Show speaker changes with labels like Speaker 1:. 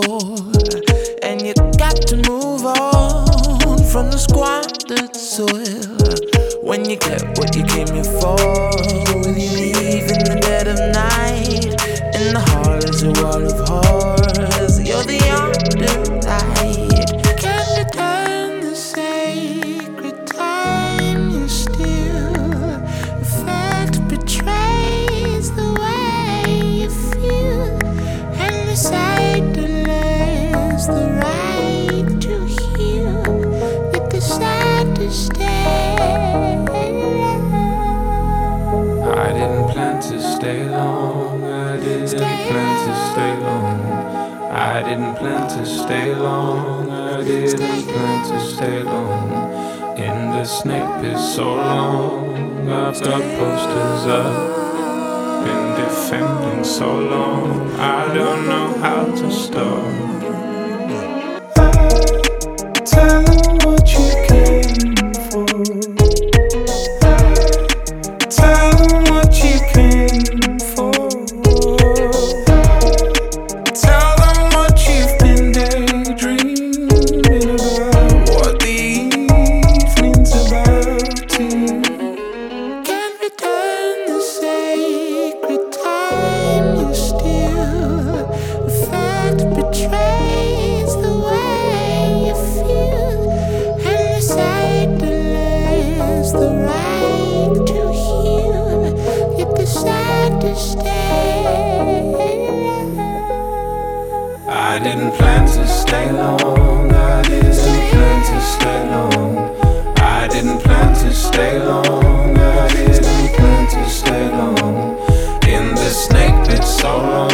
Speaker 1: and you got to move on from the squandered soil. When you get what you came here for, will you leave in the dead of night? In the hall is a wall of horrors. You're the underlight. Can you turn the sacred time you steal? The fact betrays the way you feel, and the sight delays the right to heal. Yet decide to stay.
Speaker 2: I didn't plan to stay long. I didn't plan to stay long. I didn't plan to stay long. I didn't plan to stay long. In the snake pit so long. I've got posters up. Been defending so long. I don't know how to stop.
Speaker 3: Tell them what you came for. Tell them what you came for. Tell them what you've been daydreaming about, what the evening's about to you.
Speaker 1: Can return the sacred time you steal. The fact betrays the way you feel, and the sight delays the right to heal. Yet decide to stay.
Speaker 2: I didn't plan to stay long. I didn't plan to stay long. I didn't plan to stay long. I didn't plan to stay long. In the snake pit so long.